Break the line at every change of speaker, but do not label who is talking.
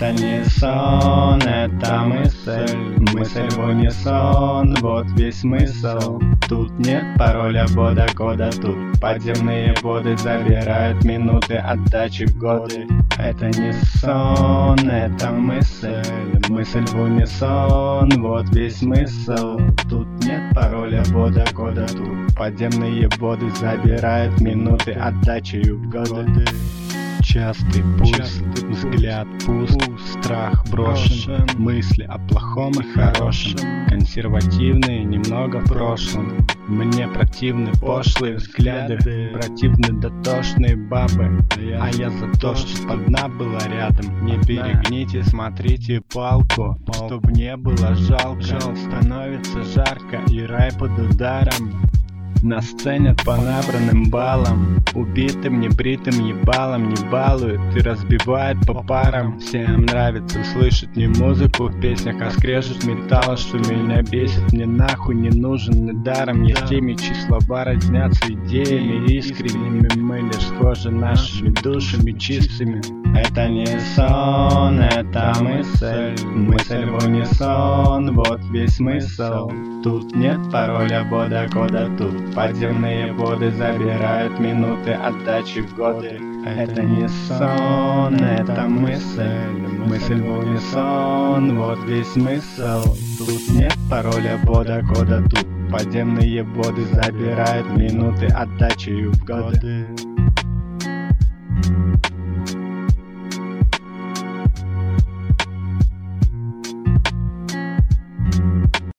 Это не сон, это мысль в унисон, вот весь смысл. Тут нет пароля, бода, кода, тут подземные воды забирают минуты отдачи в годы. Это не сон, это мысль в унисон, вот весь смысл. Тут нет пароля, бода, кода, тут подземные воды забирают минуты отдачи в годы. Частый пульс, взгляд пуст, страх брошен, мысли о плохом и хорошем, консервативные немного в прошлом. Мне противны пошлые взгляды, противны дотошные бабы, а я за то, что одна была рядом. Не перегните, смотрите палку, чтоб не было жалко. Становится жарко и рай под ударом. Нас ценят по набранным баллам, убитым, небритым ебалом не балуют и разбивают по парам. Всем нравится слышать не музыку в песнях, а скрежет металла, что меня бесит. Мне нахуй не нужен и даром. Есть мечи, слова разнятся идеями искренними. Мы лишь схожи нашими душами чистыми. Это не сон, это мысль в унисон, вот весь смысл. Тут нет пароля, бода, кода, тут подземные воды забирают минуты отдачи в годы. Это не сон, это мысль в унисон, вот весь смысл. Тут нет пароля, бода, кода, тут подземные воды забирают минуты отдачи в годы.